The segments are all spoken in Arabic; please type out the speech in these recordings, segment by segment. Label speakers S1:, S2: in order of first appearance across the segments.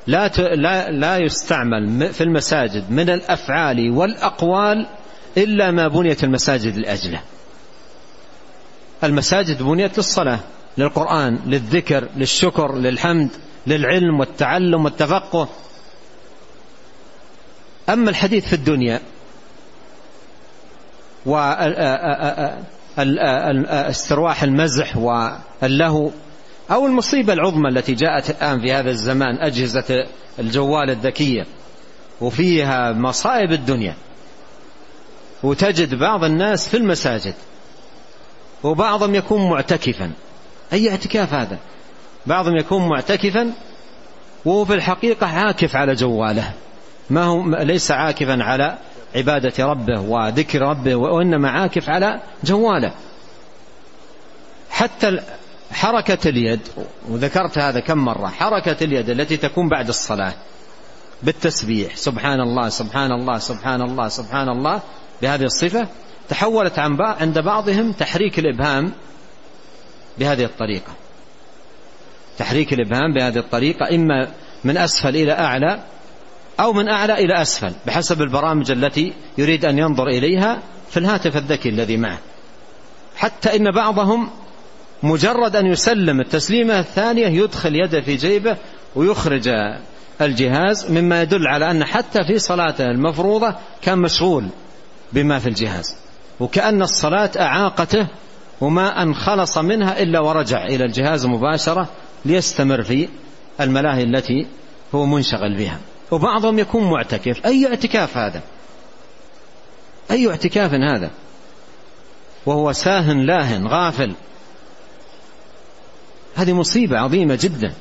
S1: لا يستعمل في المساجد من الأفعال والأقوال إلا ما بنيت المساجد لأجله. المساجد بنيت للصلاة، للقرآن، للذكر، للشكر، للحمد، للعلم والتعلم والتفقه. أما الحديث في الدنيا واسترواح المزح واللهو، أو المصيبة العظمى التي جاءت الآن في هذا الزمان، أجهزة الجوال الذكية، وفيها مصائب الدنيا، وتجد بعض الناس في المساجد وبعضهم يكون معتكفا. أي اعتكاف هذا؟ بعضهم يكون معتكفا وهو في الحقيقة عاكف على جواله، ما هو ليس عاكفا على عبادة ربه وذكر ربه، وإنما عاكف على جواله. حتى حركة اليد، وذكرت هذا كم مرة، حركة اليد التي تكون بعد الصلاة بالتسبيح سبحان الله سبحان الله سبحان الله سبحان الله بهذه الصفة، تحولت عند بعضهم تحريك الإبهام بهذه الطريقة، تحريك الإبهام بهذه الطريقة، إما من أسفل إلى أعلى أو من أعلى إلى أسفل بحسب البرامج التي يريد أن ينظر إليها في الهاتف الذكي الذي معه. حتى إن بعضهم مجرد أن يسلم التسليمة الثانية يدخل يده في جيبه ويخرج الجهاز، مما يدل على أن حتى في صلاته المفروضة كان مشغول بما في الجهاز، وكأن الصلاة أعاقته وما أن خلص منها إلا ورجع إلى الجهاز مباشرة ليستمر في الملاهي التي هو منشغل بها. وبعضهم يكون معتكف. أي اعتكاف هذا؟ أي اعتكاف هذا وهو ساهن لاهن غافل؟ هذه مصيبة عظيمة جدا.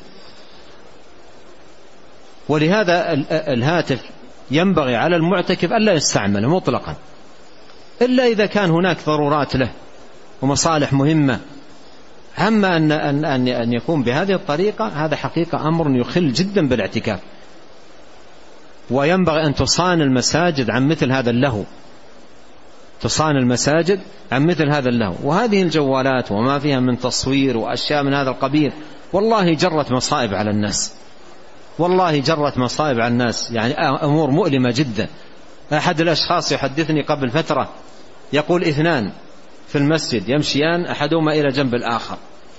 S1: ولهذا الهاتف ينبغي على المعتكف ألا يستعمله مطلقا إلا إذا كان هناك ضرورات له ومصالح مهمة. أما أن يكون بهذه الطريقة هذا حقيقة أمر يخل جدا بالاعتكاف. وينبغي أن تصان المساجد عن مثل هذا اللهو، تصان المساجد عن مثل هذا اللهو. وهذه الجوالات وما فيها من تصوير وأشياء من هذا القبيل والله جرت مصائب على الناس، والله جرت مصائب على الناس، يعني أمور مؤلمة جدا. أحد الأشخاص يحدثني قبل فترة يقول 2 في المسجد يمشيان أحدهما إلى جنب الآخر،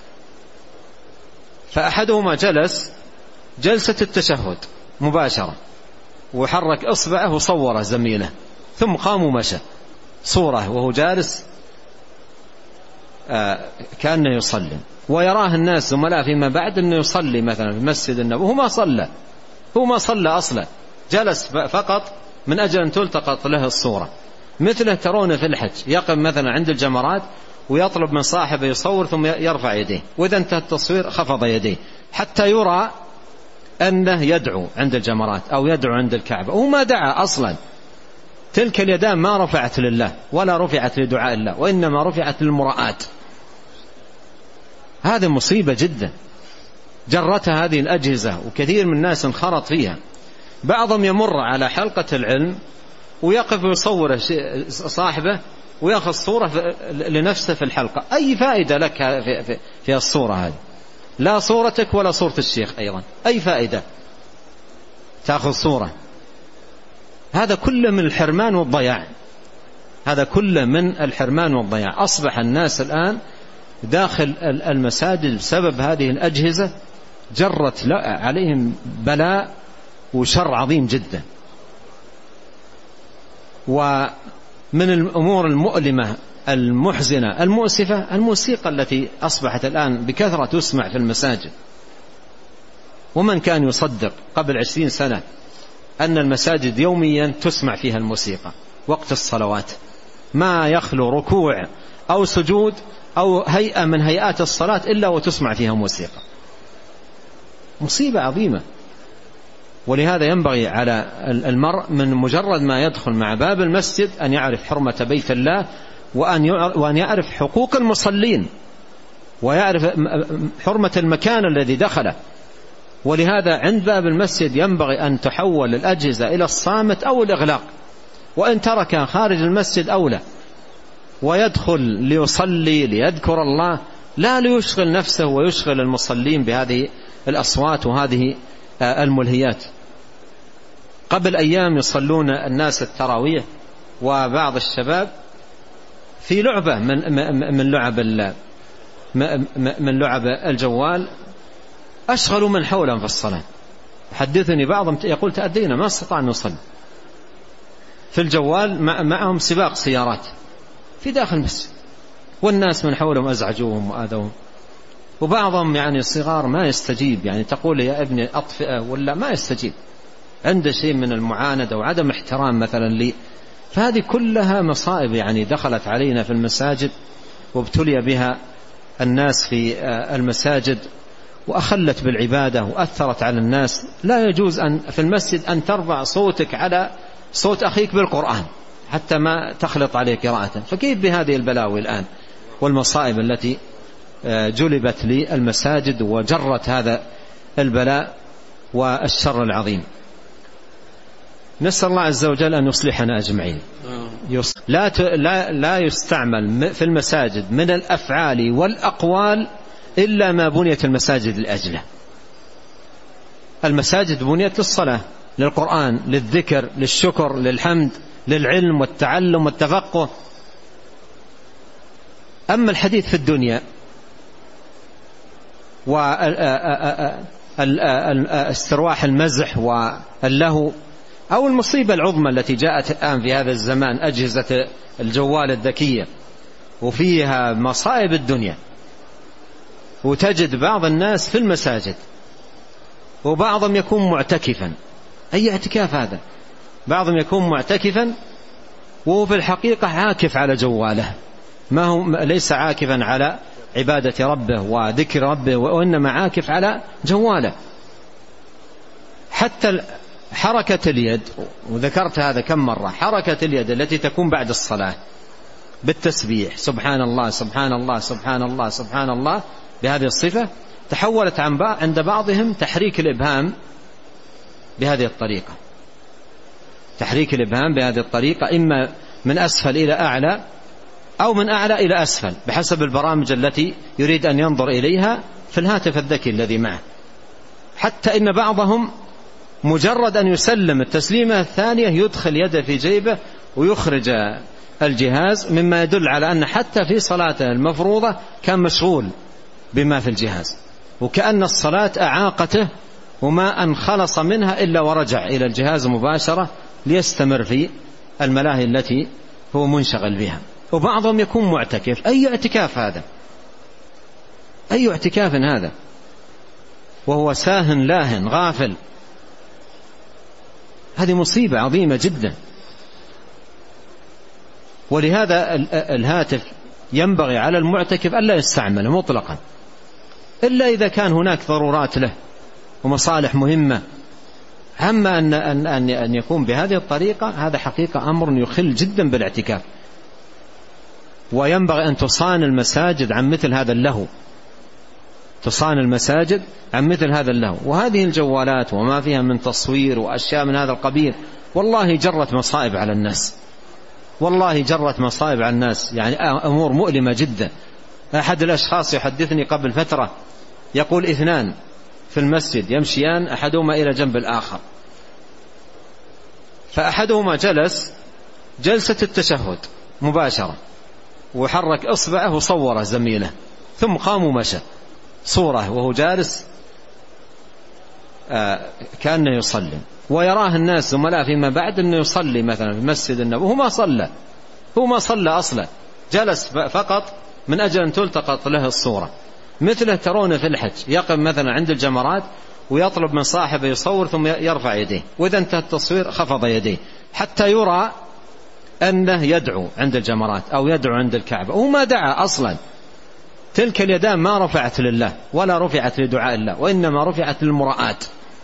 S1: فأحدهما جلس جلسة التشهد مباشرة وحرك إصبعه وصوره زميله، ثم قام ومشى صورة وهو جالس كأنه يصلي، ويراه الناس زملاء فيما بعد أنه يصلي مثلا في المسجد النبوي، هو ما صلى أصلا، جلس فقط من أجل أن تلتقط له الصورة. مثله ترون في الحج يقف مثلا عند الجمرات ويطلب من صاحبه يصور ثم يرفع يديه، وإذا انتهى التصوير خفض يديه حتى يرى أنه يدعو عند الجمرات أو يدعو عند الكعبة، وما دعا أصلا. تلك اليدان ما رفعت لله ولا رفعت لدعاء الله، وإنما رفعت للمراءات. هذه مصيبة جدا جرتها هذه الأجهزة، وكثير من الناس انخرط فيها. بعضهم يمر على حلقة العلم ويقف ويصور صاحبه ويأخذ صورة لنفسه في الحلقة. أي فائدة لك في الصورة هذه؟ لا صورتك ولا صورة الشيخ أيضا، أي فائدة تأخذ صورة؟ هذا كله من الحرمان والضياع، هذا كله من الحرمان والضياع. أصبح الناس الآن داخل المساجد بسبب هذه الأجهزة جرت عليهم بلاء وشر عظيم جدا. ومن الأمور المؤلمة المحزنة المؤسفة الموسيقى التي أصبحت الآن بكثرة تسمع في المساجد. ومن كان يصدق قبل 20 سنة أن المساجد يوميا تسمع فيها الموسيقى وقت الصلوات، ما يخلو ركوع أو سجود أو هيئة من هيئات الصلاة إلا وتسمع فيها موسيقى. مصيبة عظيمة. ولهذا ينبغي على المرء من مجرد ما يدخل مع باب المسجد أن يعرف حرمة بيت الله، وأن يعرف حقوق المصلين، ويعرف حرمة المكان الذي دخله. ولهذا عند باب المسجد ينبغي أن تحول الأجهزة إلى الصامت أو الإغلاق، وإن ترك خارج المسجد أولى، ويدخل ليصلي ليذكر الله، لا ليشغل نفسه ويشغل المصلين بهذه الأصوات وهذه الملهيات. قبل أيام يصلون الناس التراويح وبعض الشباب في لعبة من لعب الجوال، أشغلوا من حولهم في الصلاة. حدثني بعضهم يقول تأدينا ما استطاع أن نصلي في الجوال، معهم سباق سيارات في داخل المسجد، والناس من حولهم أزعجوهم وآذوهم. وبعضهم يعني الصغار ما يستجيب، يعني تقول يا ابني أطفئه ولا ما يستجيب، عنده شيء من المعاندة وعدم احترام مثلا لي. فهذه كلها مصائب يعني دخلت علينا في المساجد وابتلي بها الناس في المساجد، وأخلت بالعبادة وأثرت على الناس. لا يجوز أن في المسجد أن ترفع صوتك على صوت أخيك بالقرآن حتى ما تخلط عليه قراءة. فكيف بهذه البلاوي الآن والمصائب التي جلبت للمساجد وجرت هذا البلاء والشر العظيم. نسأل الله عز وجل أن يصلحنا أجمعين. لا يستعمل في المساجد من الأفعال والأقوال إلا ما بنيت المساجد لأجله. المساجد بنيت للصلاة، للقرآن، للذكر، للشكر، للحمد، للعلم والتعلم والتفقه. أما الحديث في الدنيا واسترواح المزح واللهو، أو المصيبة العظمى التي جاءت الآن في هذا الزمان، أجهزة الجوال الذكية، وفيها مصائب الدنيا. وتجد بعض الناس في المساجد وبعضهم يكون معتكفا. أي اعتكاف هذا؟ بعضهم يكون معتكفا وهو في الحقيقة عاكف على جواله، ما هو ليس عاكفا على عبادة ربه وذكر ربه، وإنما عاكف على جواله. حتى حركة اليد، وذكرت هذا كم مرة، حركة اليد التي تكون بعد الصلاة بالتسبيح سبحان الله سبحان الله سبحان الله سبحان الله بهذه الصفة، تحولت عند بعضهم تحريك الإبهام بهذه الطريقة. تحريك الإبهام بهذه الطريقة إما من أسفل إلى أعلى أو من أعلى إلى أسفل بحسب البرامج التي يريد أن ينظر إليها في الهاتف الذكي الذي معه. حتى إن بعضهم مجرد أن يسلم التسليمة الثانية يدخل يده في جيبه ويخرج الجهاز، مما يدل على أن حتى في صلاته المفروضة كان مشغول بما في الجهاز، وكأن الصلاة أعاقته وما أن خلص منها إلا ورجع إلى الجهاز مباشرة ليستمر في الملاهي التي هو منشغل بها. وبعضهم يكون معتكف. أي اعتكاف هذا؟ أي اعتكاف هذا وهو ساهن لاهن غافل؟ هذه مصيبة عظيمة جدا. ولهذا الهاتف ينبغي على المعتكف ألا يستعمله مطلقا إلا إذا كان هناك ضرورات له ومصالح مهمة. أما أن يكون بهذه الطريقة هذا حقيقة أمر يخل جدا بالاعتكاف. وينبغي أن تصان المساجد عن مثل هذا اللهو، تصان المساجد عن مثل هذا اللهو. وهذه الجوالات وما فيها من تصوير وأشياء من هذا القبيل والله جرت مصائب على الناس، والله جرت مصائب على الناس، يعني أمور مؤلمة جدا. أحد الأشخاص يحدثني قبل فترة يقول 2 في المسجد يمشيان أحدهما إلى جنب الآخر، فأحدهما جلس جلسة التشهد مباشرة وحرك إصبعه وصوره زميله، ثم قام ومشى صورة وهو جالس كأنه يصلي، ويراه الناس زملاء فيما بعد أنه يصلي مثلا في المسجد النبوي. هو ما صلى أصلا، جلس فقط من أجل أن تلتقط له الصورة. مثله ترون في الحج يقف مثلا عند الجمرات ويطلب من صاحبه يصور ثم يرفع يديه، وإذا انتهى التصوير خفض يديه حتى يرى أنه يدعو عند الجمرات أو يدعو عند الكعبة، وهو ما دعا أصلا. تلك اليدان ما رفعت لله ولا رفعت لدعاء الله، وإنما رفعت للمراءات.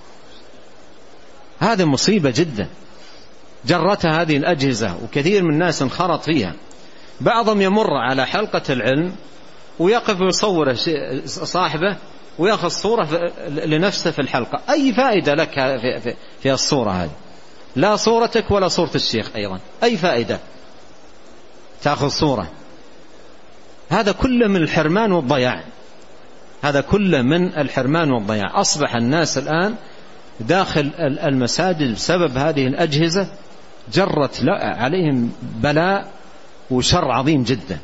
S1: هذه مصيبة جدا جرتها هذه الأجهزة، وكثير من الناس انخرط فيها. بعضهم يمر على حلقة العلم ويقف ويصور صاحبه ويأخذ صورة لنفسه في الحلقة. أي فائدة لك في الصورة هذه؟ لا صورتك ولا صورة الشيخ أيضا، أي فائدة تأخذ صورة؟ هذا كله من الحرمان والضياع، هذا كله من الحرمان والضياع. أصبح الناس الآن داخل المساجد بسبب هذه الأجهزة جرت عليهم بلاء وشر عظيم جدا.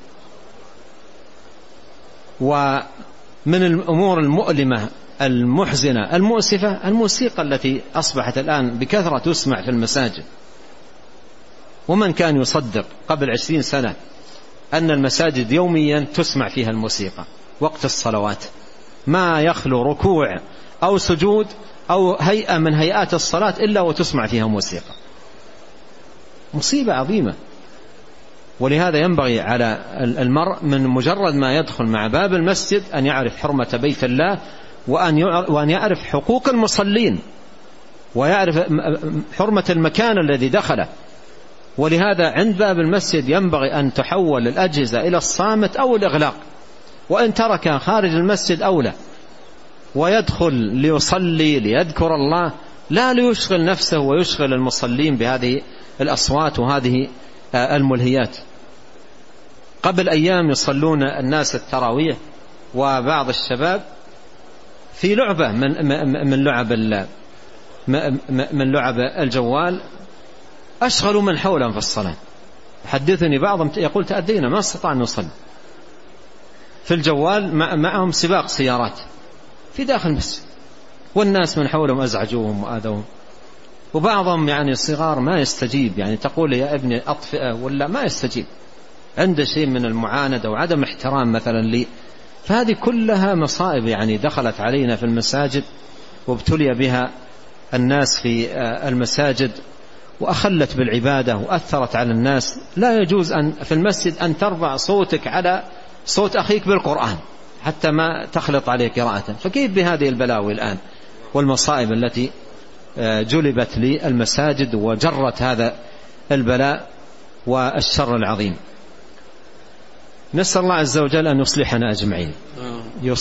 S1: ومن الأمور المؤلمة المحزنة المؤسفة الموسيقى التي أصبحت الآن بكثرة تسمع في المساجد. ومن كان يصدق قبل 20 سنة أن المساجد يوميا تسمع فيها الموسيقى وقت الصلوات، ما يخلو ركوع أو سجود أو هيئة من هيئات الصلاة إلا وتسمع فيها موسيقى. مصيبة عظيمة. ولهذا ينبغي على المرء من مجرد ما يدخل مع باب المسجد أن يعرف حرمة بيت الله، وأن يعرف حقوق المصلين، ويعرف حرمة المكان الذي دخله. ولهذا عند باب المسجد ينبغي أن تحول الأجهزة إلى الصامت أو الإغلاق، وإن ترك خارج المسجد أولى، ويدخل ليصلي ليذكر الله، لا ليشغل نفسه ويشغل المصلين بهذه الأصوات وهذه الملهيات. قبل أيام يصلون الناس التراويح وبعض الشباب في لعبة من لعب الجوال، أشغلوا من حولهم في الصلاة. حدثني بعضهم يقول تأدينا ما استطاع أن نصلي في الجوال، معهم سباق سيارات في داخل المسجد، والناس من حولهم أزعجوهم وآذوهم. وبعضهم يعني الصغار ما يستجيب، يعني تقول يا ابني أطفئه ولا ما يستجيب، عنده شيء من المعاندة وعدم احترام مثلا لي. فهذه كلها مصائب يعني دخلت علينا في المساجد وابتلي بها الناس في المساجد، وأخلت بالعبادة وأثرت على الناس. لا يجوز أن في المسجد أن ترفع صوتك على صوت أخيك بالقرآن حتى ما تخلط عليه قراءة. فكيف بهذه البلاوي الآن والمصائب التي جلبت للمساجد وجرت هذا البلاء والشر العظيم. نسأل الله عز وجل أن يصلحنا أجمعين.